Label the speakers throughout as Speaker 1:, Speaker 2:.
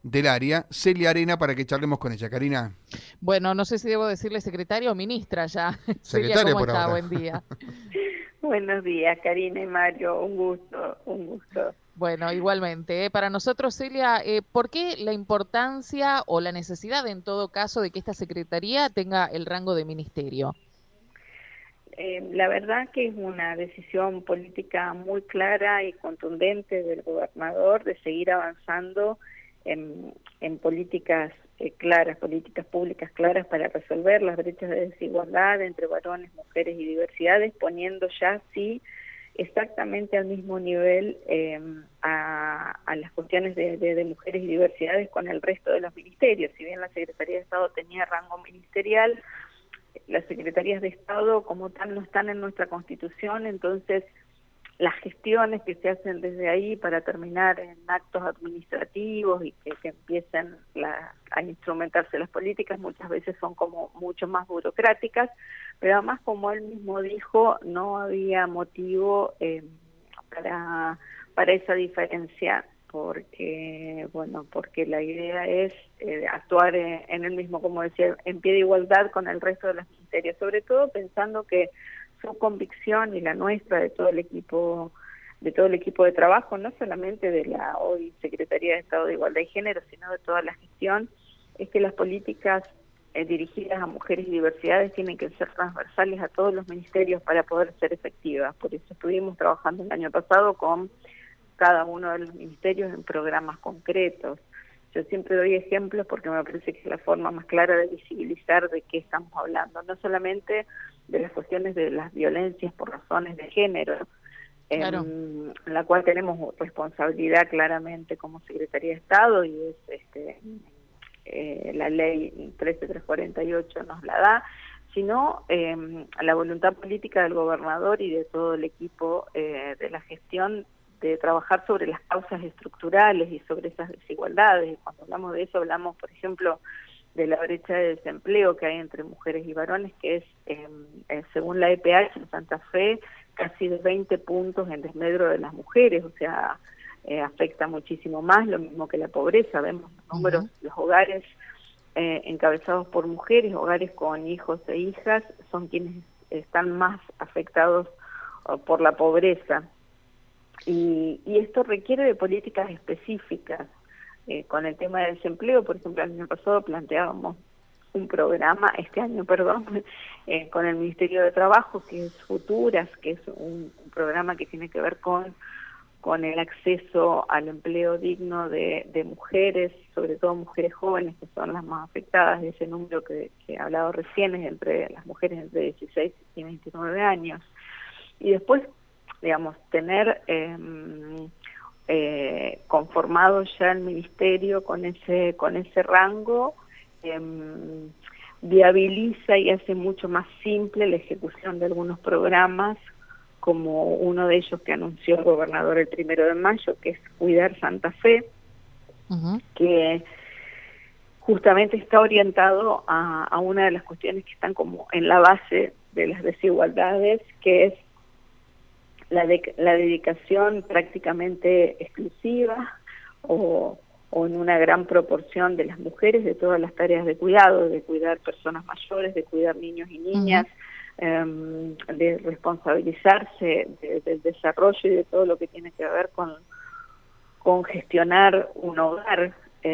Speaker 1: del área, Celia Arena, para que charlemos con ella. Karina,
Speaker 2: Bueno, no sé si debo decirle secretaria o ministra ya. Celia,
Speaker 1: secretaria
Speaker 2: ¿cómo
Speaker 1: por
Speaker 2: está?
Speaker 1: ahora.
Speaker 2: Buen día.
Speaker 3: Buenos días, Karina y Mario, un gusto, un gusto.
Speaker 2: Bueno, igualmente, para nosotros, Celia, ¿por qué la importancia o la necesidad, en todo caso, de que esta secretaría tenga el rango de ministerio?
Speaker 3: La verdad que es una decisión política muy clara y contundente del gobernador de seguir avanzando en políticas claras, políticas públicas claras para resolver las brechas de desigualdad entre varones, mujeres y diversidades, poniendo ya sí exactamente al mismo nivel a las cuestiones de mujeres y diversidades con el resto de los ministerios. Si bien la Secretaría de Estado tenía rango ministerial, las secretarías de Estado como tal no están en nuestra Constitución, entonces las gestiones que se hacen desde ahí para terminar en actos administrativos y que empiecen a instrumentarse las políticas muchas veces son como mucho más burocráticas, pero además, como él mismo dijo, no había motivo para esa diferencia, porque la idea es actuar en el mismo, como decía, en pie de igualdad con el resto de los ministerios, sobre todo pensando que su convicción y la nuestra de todo el equipo de trabajo, no solamente de la hoy Secretaría de Estado de Igualdad y Género, sino de toda la gestión, es que las políticas dirigidas a mujeres y diversidades tienen que ser transversales a todos los ministerios para poder ser efectivas. Por eso estuvimos trabajando el año pasado con cada uno de los ministerios en programas concretos. Yo siempre doy ejemplos porque me parece que es la forma más clara de visibilizar de qué estamos hablando, no solamente de las cuestiones de las violencias por razones de género,
Speaker 2: Claro.
Speaker 3: en la cual tenemos responsabilidad claramente como Secretaría de Estado y es la ley 13348 nos la da, sino la voluntad política del gobernador y de todo el equipo de la gestión de trabajar sobre las causas estructurales y sobre esas desigualdades. Y cuando hablamos de eso, hablamos, por ejemplo, de la brecha de desempleo que hay entre mujeres y varones, que es según la EPH en Santa Fe, casi de 20 puntos en desmedro de las mujeres, o sea, afecta muchísimo más, lo mismo que la pobreza. Vemos los números, los hogares encabezados por mujeres, hogares con hijos e hijas, son quienes están más afectados por la pobreza. Y esto requiere de políticas específicas. Con el tema del desempleo, por ejemplo, el año pasado planteábamos un programa, este año, perdón, con el Ministerio de Trabajo, que es Futuras, que es un programa que tiene que ver con el acceso al empleo digno de mujeres, sobre todo mujeres jóvenes, que son las más afectadas de ese número que he hablado recién, es entre las mujeres entre 16 y 29 años. Y después, digamos, tener conformado ya el ministerio con ese rango, viabiliza y hace mucho más simple la ejecución de algunos programas, como uno de ellos que anunció el gobernador el 1 de mayo, que es Cuidar Santa Fe, que justamente está orientado a una de las cuestiones que están como en la base de las desigualdades, que es la dedicación prácticamente exclusiva o en una gran proporción de las mujeres de todas las tareas de cuidado, de cuidar personas mayores, de cuidar niños y niñas, de responsabilizarse del desarrollo y de todo lo que tiene que ver con gestionar un hogar.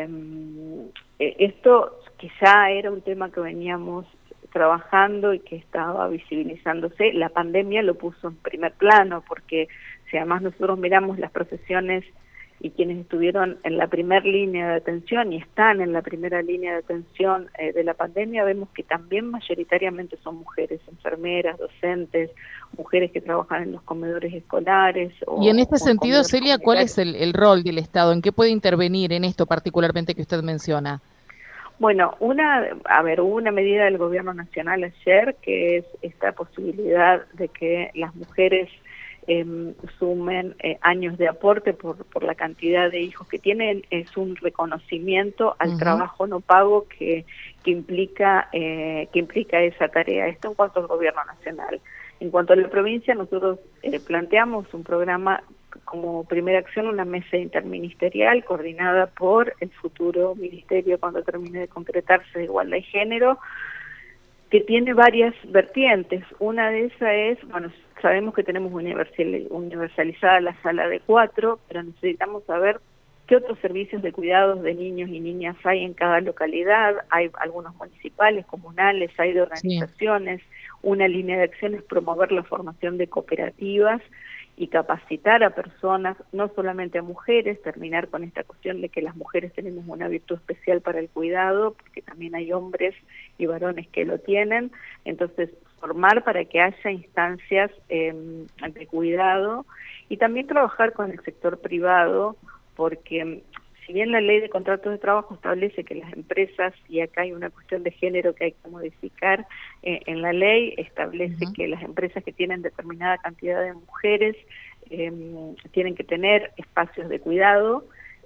Speaker 3: Esto quizá era un tema que veníamos trabajando y que estaba visibilizándose. La pandemia lo puso en primer plano, porque si además nosotros miramos las profesiones y quienes estuvieron en la primera línea de atención y están en la primera línea de atención de la pandemia, vemos que también mayoritariamente son mujeres, enfermeras, docentes, mujeres que trabajan en los comedores escolares.
Speaker 2: Y en este
Speaker 3: o en
Speaker 2: sentido,
Speaker 3: comedores
Speaker 2: Celia, ¿cuál es
Speaker 3: comunitarios.
Speaker 2: el rol del Estado? ¿En qué puede intervenir en esto particularmente que usted menciona?
Speaker 3: Bueno, hubo una medida del gobierno nacional ayer, que es esta posibilidad de que las mujeres sumen años de aporte por la cantidad de hijos que tienen. Es un reconocimiento al trabajo no pago que implica esa tarea. Esto en cuanto al gobierno nacional. En cuanto a la provincia, nosotros planteamos un programa como primera acción una mesa interministerial coordinada por el futuro ministerio cuando termine de concretarse de Igualdad y Género, que tiene varias vertientes. Una de esas es, bueno, sabemos que tenemos universalizada la sala de 4, pero necesitamos saber qué otros servicios de cuidados de niños y niñas hay en cada localidad. Hay algunos municipales, comunales, hay de organizaciones. Una línea de acción es promover la formación de cooperativas y capacitar a personas, no solamente a mujeres, terminar con esta cuestión de que las mujeres tenemos una virtud especial para el cuidado, porque también hay hombres y varones que lo tienen. Entonces, formar para que haya instancias de cuidado y también trabajar con el sector privado, porque si bien la ley de contratos de trabajo establece que las empresas, y acá hay una cuestión de género que hay que modificar, en la ley establece que las empresas que tienen determinada cantidad de mujeres tienen que tener espacios de cuidado.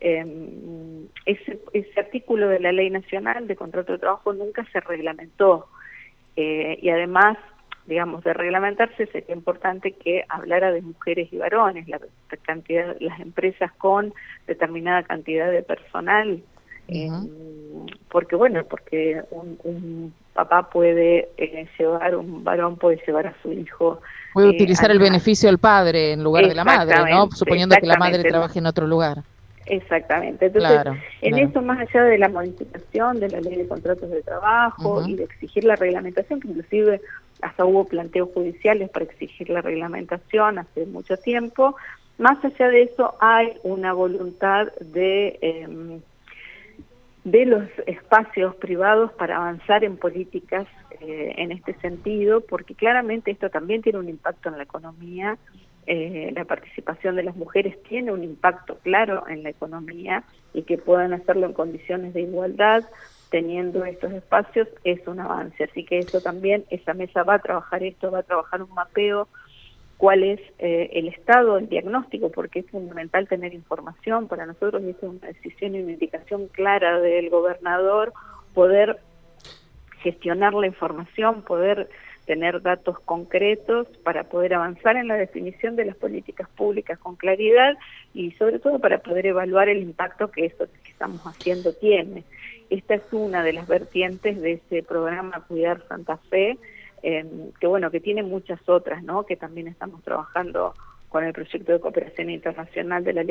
Speaker 3: Ese artículo de la Ley Nacional de Contrato de Trabajo nunca se reglamentó, y además, digamos, de reglamentarse sería importante que hablara de mujeres y varones, las empresas con determinada cantidad de personal, porque un papá puede un varón puede llevar a su hijo.
Speaker 2: Puede utilizar el beneficio del padre en lugar de la madre, ¿no? Suponiendo que la madre trabaje en otro lugar.
Speaker 3: Exactamente. Entonces, eso, más allá de la modificación de la ley de contratos de trabajo y de exigir la reglamentación, que inclusive hasta hubo planteos judiciales para exigir la reglamentación hace mucho tiempo, más allá de eso hay una voluntad de los espacios privados para avanzar en políticas en este sentido, porque claramente esto también tiene un impacto en la economía. La participación de las mujeres tiene un impacto claro en la economía, y que puedan hacerlo en condiciones de igualdad teniendo estos espacios es un avance. Así que eso también, esa mesa va a trabajar un mapeo, cuál es el estado, el diagnóstico, porque es fundamental tener información para nosotros, y es una decisión y una indicación clara del gobernador, poder gestionar la información, poder tener datos concretos para poder avanzar en la definición de las políticas públicas con claridad, y sobre todo para poder evaluar el impacto que eso que estamos haciendo tiene. Esta es una de las vertientes de ese programa Cuidar Santa Fe, que tiene muchas otras, ¿no? Que también estamos trabajando con el proyecto de cooperación internacional de la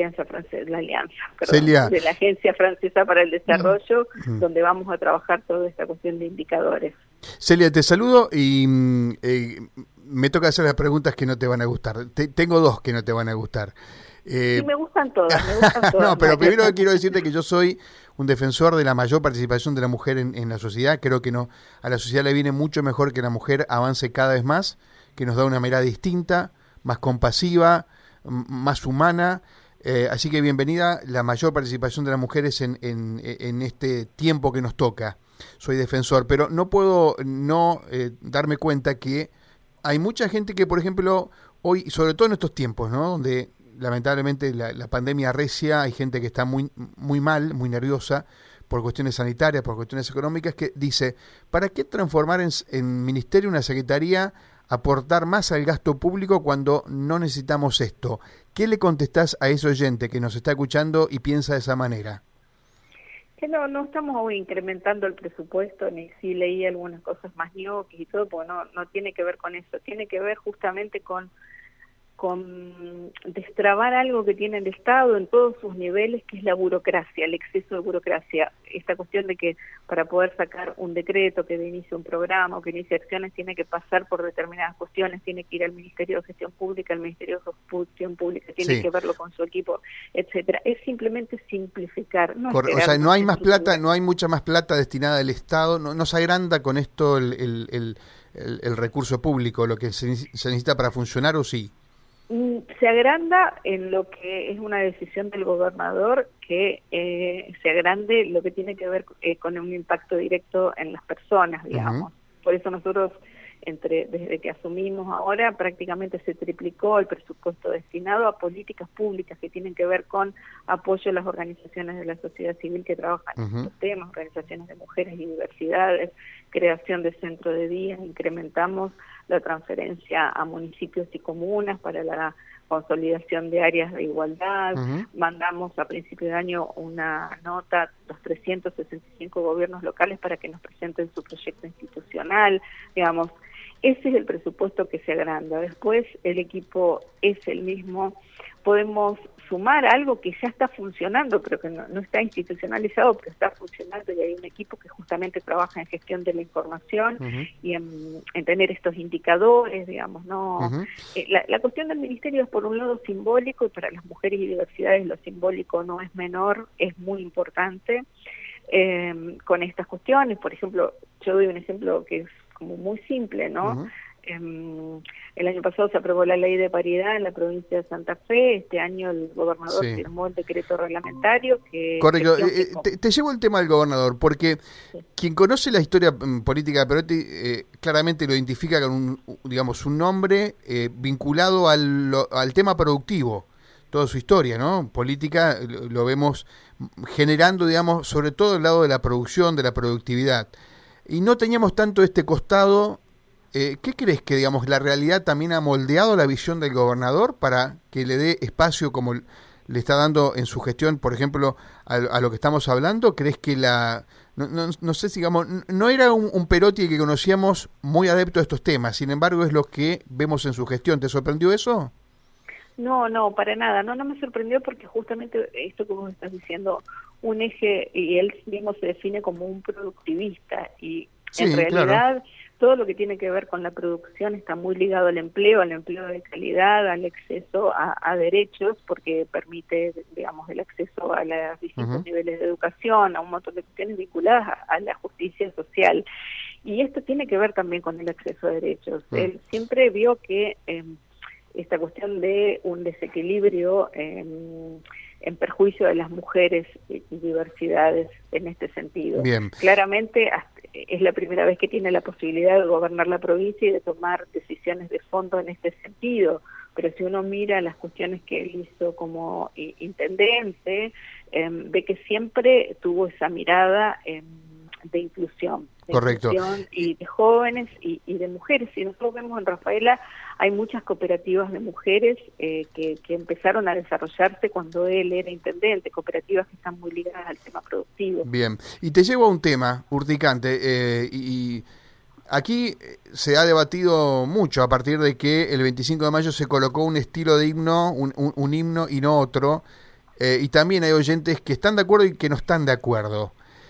Speaker 3: de la Agencia Francesa para el Desarrollo, donde vamos a trabajar toda esta cuestión de indicadores.
Speaker 1: Celia, te saludo y me toca hacer las preguntas que no te van a gustar. Tengo dos que no te van a gustar.
Speaker 3: Sí, me gustan todas.
Speaker 1: No, pero primero quiero decirte que yo soy un defensor de la mayor participación de la mujer en la sociedad. Creo que a la sociedad le viene mucho mejor que la mujer avance cada vez más, que nos da una mirada distinta, más compasiva, más humana. Así que bienvenida la mayor participación de las mujeres en este tiempo que nos toca. Soy defensor, pero no puedo no darme cuenta que hay mucha gente que, por ejemplo, hoy, sobre todo en estos tiempos, ¿no?, donde lamentablemente la pandemia arrecia, hay gente que está muy, muy mal, muy nerviosa por cuestiones sanitarias, por cuestiones económicas, que dice, ¿para qué transformar en ministerio una secretaría, aportar más al gasto público cuando no necesitamos esto? ¿Qué le contestás a ese oyente que nos está escuchando y piensa de esa manera?
Speaker 3: Que no estamos incrementando el presupuesto, ni si leí algunas cosas más ñoquis y todo, porque no tiene que ver con eso, tiene que ver justamente con destrabar algo que tiene el Estado en todos sus niveles, que es la burocracia, el exceso de burocracia. Esta cuestión de que para poder sacar un decreto, que inicie un programa o que inicie acciones, tiene que pasar por determinadas cuestiones, tiene que ir al Ministerio de Gestión Pública, el Ministerio de Gestión Pública tiene que verlo con su equipo, etcétera. Es simplemente simplificar.
Speaker 1: O sea, no hay más plata, no hay mucha más plata destinada al Estado, no se agranda con esto el recurso público, lo que se necesita para funcionar, ¿o sí?
Speaker 3: Se agranda en lo que es una decisión del gobernador, que se agrande lo que tiene que ver con un impacto directo en las personas, digamos. Por eso nosotros, desde que asumimos ahora, prácticamente se triplicó el presupuesto destinado a políticas públicas que tienen que ver con apoyo a las organizaciones de la sociedad civil que trabajan en estos temas, organizaciones de mujeres y diversidades, creación de centros de día, incrementamos la transferencia a municipios y comunas para la consolidación de áreas de igualdad. Mandamos a principio de año una nota a los 365 gobiernos locales para que nos presenten su proyecto institucional, digamos. Ese es el presupuesto que se agranda. Después el equipo es el mismo. Podemos sumar algo que ya está funcionando, pero que no está institucionalizado, pero está funcionando, y hay un equipo que justamente trabaja en gestión de la información y en tener estos indicadores, digamos, ¿no? La cuestión del ministerio es, por un lado, simbólico, y para las mujeres y diversidades lo simbólico no es menor, es muy importante con estas cuestiones. Por ejemplo, yo doy un ejemplo que es como muy simple, ¿no? El año pasado se aprobó la ley de paridad en la provincia de Santa Fe. Este año el gobernador firmó el decreto reglamentario que...
Speaker 1: Correcto. Te llevo el tema del gobernador, porque quien conoce la historia política de Perotti claramente lo identifica con un nombre vinculado al tema productivo. Toda su historia, ¿no? Política lo vemos generando, digamos, sobre todo el lado de la producción, de la productividad. Y no teníamos tanto este costado. ¿Qué crees que, digamos, la realidad también ha moldeado la visión del gobernador para que le dé espacio como le está dando en su gestión, por ejemplo, a lo que estamos hablando? ¿Crees que no sé si, digamos, no era un Perotti que conocíamos muy adepto a estos temas, sin embargo es lo que vemos en su gestión? ¿Te sorprendió eso?
Speaker 3: No, para nada. No me sorprendió, porque justamente esto que vos estás diciendo, un eje, y él mismo se define como un productivista, y en realidad... Claro. Todo lo que tiene que ver con la producción está muy ligado al empleo de calidad, al acceso a derechos, porque permite, digamos, el acceso a los distintos niveles de educación, a un montón de cuestiones vinculadas a la justicia social. Y esto tiene que ver también con el acceso a derechos. Él siempre vio que esta cuestión de un desequilibrio en perjuicio de las mujeres y diversidades en este sentido. Bien. Claramente es la primera vez que tiene la posibilidad de gobernar la provincia y de tomar decisiones de fondo en este sentido, pero si uno mira las cuestiones que él hizo como intendente, ve que siempre tuvo esa mirada de inclusión.
Speaker 1: Correcto.
Speaker 3: Y de jóvenes y de mujeres. Si nosotros vemos en Rafaela, hay muchas cooperativas de mujeres que empezaron a desarrollarse cuando él era intendente, cooperativas que están muy ligadas al tema productivo.
Speaker 1: Bien, y te llevo a un tema urticante, y aquí se ha debatido mucho a partir de que el 25 de mayo se colocó un estilo de himno, un himno y no otro, y también hay oyentes que están de acuerdo y que no están de acuerdo.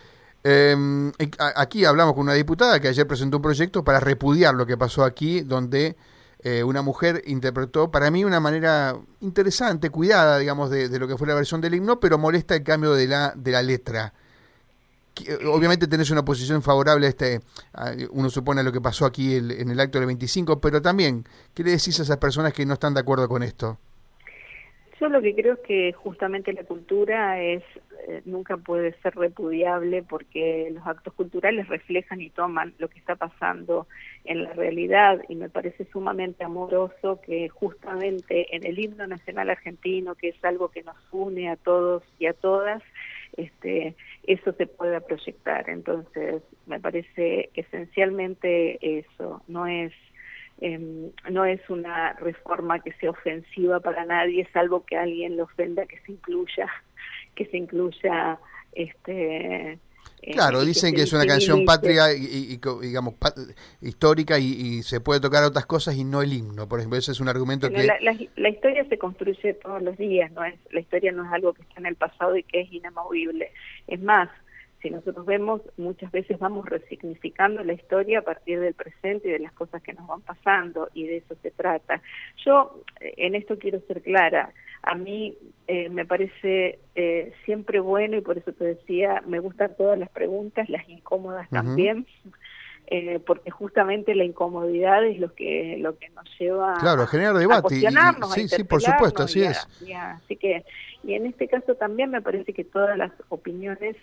Speaker 1: Aquí hablamos con una diputada que ayer presentó un proyecto para repudiar lo que pasó aquí, donde una mujer interpretó, para mí, una manera interesante, cuidada, digamos, de lo que fue la versión del himno, pero molesta el cambio de la letra. Obviamente tenés una posición favorable a uno supone, a lo que pasó aquí en el acto del 25, pero también, ¿qué le decís a esas personas que no están de acuerdo con esto?
Speaker 3: Yo lo que creo es que justamente la cultura nunca puede ser repudiable, porque los actos culturales reflejan y toman lo que está pasando en la realidad, y me parece sumamente amoroso que justamente en el himno nacional argentino, que es algo que nos une a todos y a todas, eso se pueda proyectar. Entonces me parece esencialmente eso, no es una reforma que sea ofensiva para nadie, salvo que a alguien le ofenda que se incluya
Speaker 1: claro, dicen que es una canción patria y digamos histórica, y se puede tocar otras cosas y no el himno, por ejemplo. Ese es un argumento que...
Speaker 3: La historia se construye todos los días, la historia no es algo que está en el pasado y que es inamovible. Es más, si nosotros vemos, muchas veces vamos resignificando la historia a partir del presente y de las cosas que nos van pasando, y de eso se trata. Yo en esto quiero ser clara. A mí me parece siempre bueno, y por eso te decía, me gustan todas las preguntas, las incómodas también, porque justamente la incomodidad es lo que nos lleva
Speaker 1: a generar debate,
Speaker 3: a cuestionarnos,
Speaker 1: sí, por supuesto, así es.
Speaker 3: Así que, y en este caso también me parece que todas las opiniones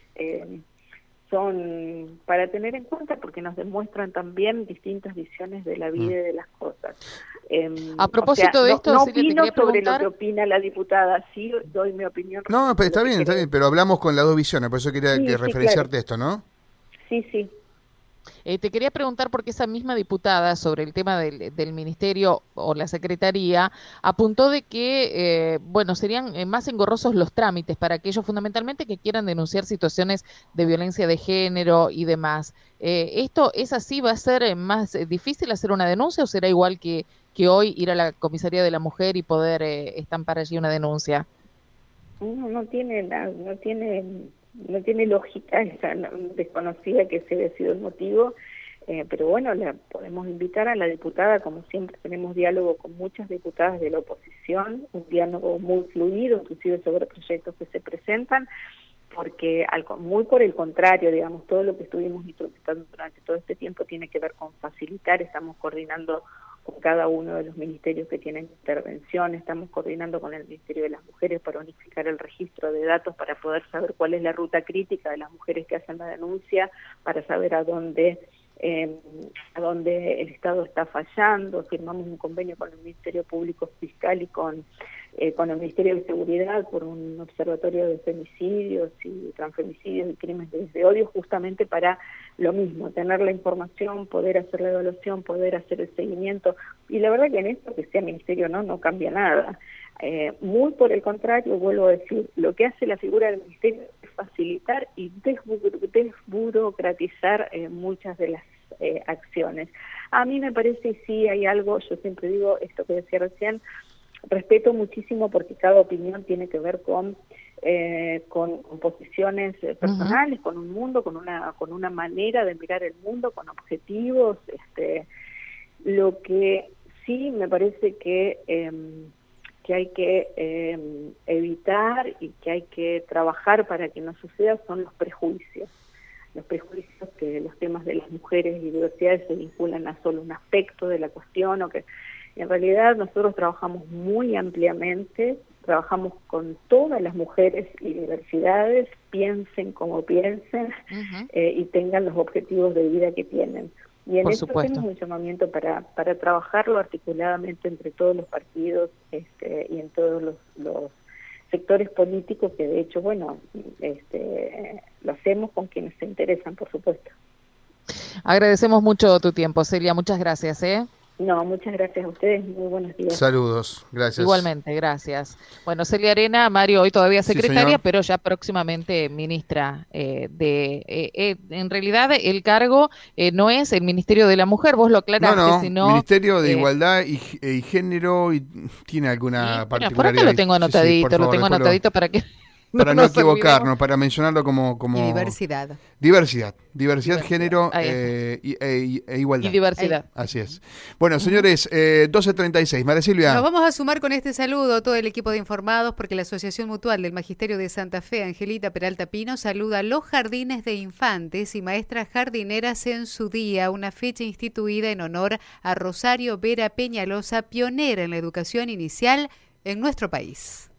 Speaker 3: son para tener en cuenta, porque nos demuestran también distintas visiones de la vida y de las cosas.
Speaker 2: A propósito de esto,
Speaker 3: no
Speaker 2: Celia,
Speaker 3: opino
Speaker 2: te
Speaker 3: sobre
Speaker 2: preguntar...
Speaker 3: lo que opina la diputada, sí doy mi opinión.
Speaker 1: No, pero está bien, pero hablamos con las dos visiones, por eso quería referenciarte claro. Esto, ¿no?
Speaker 3: Sí.
Speaker 2: Te quería preguntar porque esa misma diputada sobre el tema del ministerio o la secretaría apuntó de que, bueno, serían más engorrosos los trámites para aquellos fundamentalmente que quieran denunciar situaciones de violencia de género y demás. ¿Esto es así? ¿Va a ser más difícil hacer una denuncia o será igual que hoy ir a la comisaría de la mujer y poder estampar allí una denuncia?
Speaker 3: No tiene lógica, desconocida que ese haya sido el motivo, pero bueno, la podemos invitar a la diputada, como siempre tenemos diálogo con muchas diputadas de la oposición, un diálogo muy fluido, inclusive sobre proyectos que se presentan, porque muy por el contrario, digamos, todo lo que estuvimos instrumentando durante todo este tiempo tiene que ver con facilitar, estamos coordinando con cada uno de los ministerios que tienen intervención, estamos coordinando con el Ministerio de las Mujeres para unificar el registro de datos para poder saber cuál es la ruta crítica de las mujeres que hacen la denuncia, para saber a dónde el Estado está fallando. Firmamos un convenio con el Ministerio Público Fiscal y con el Ministerio de Seguridad por un observatorio de femicidios y transfemicidios y crímenes de odio, justamente para lo mismo, tener la información, poder hacer la evaluación, poder hacer el seguimiento. Y la verdad que en esto, que sea ministerio o no cambia nada. Muy por el contrario, vuelvo a decir, lo que hace la figura del ministerio es facilitar y desburocratizar muchas de las acciones. A mí me parece, sí, hay algo, yo siempre digo esto que decía recién, respeto muchísimo porque cada opinión tiene que ver con posiciones personales, con un mundo, con una manera de mirar el mundo, con objetivos. Lo que sí me parece que hay que evitar y que hay que trabajar para que no suceda son los prejuicios. Los prejuicios que los temas de las mujeres y diversidades se vinculan a solo un aspecto de la cuestión, o que en realidad nosotros trabajamos muy ampliamente, trabajamos con todas las mujeres y diversidades, piensen como piensen, y tengan los objetivos de vida que tienen. Y en eso hacemos un llamamiento para trabajarlo articuladamente entre todos los partidos y en todos los sectores políticos, que de hecho, bueno, lo hacemos con quienes se interesan, por supuesto.
Speaker 2: Agradecemos mucho tu tiempo, Celia, muchas gracias.
Speaker 3: No, muchas gracias a ustedes, muy buenos días.
Speaker 1: Saludos, gracias.
Speaker 2: Igualmente, gracias. Bueno, Celia Arena, Mario, hoy todavía secretaria,
Speaker 1: sí,
Speaker 2: pero ya próximamente ministra en realidad el cargo no es el Ministerio de la Mujer, vos lo aclaraste, sino...
Speaker 1: Ministerio de Igualdad y Género, y tiene alguna particularidad.
Speaker 2: Por acá lo tengo anotadito,
Speaker 1: sí, favor,
Speaker 2: anotadito para que...
Speaker 1: Para no equivocarnos, para mencionarlo como...
Speaker 4: Y diversidad.
Speaker 1: Diversidad, género e igualdad.
Speaker 2: Y diversidad.
Speaker 1: Así es. Bueno, señores, 12:36. María Silvia.
Speaker 4: Nos vamos a sumar con este saludo a todo el equipo de informados, porque la Asociación Mutual del Magisterio de Santa Fe, Angelita Peralta Pino, saluda a los jardines de infantes y maestras jardineras en su día, una fecha instituida en honor a Rosario Vera Peñalosa, pionera en la educación inicial en nuestro país.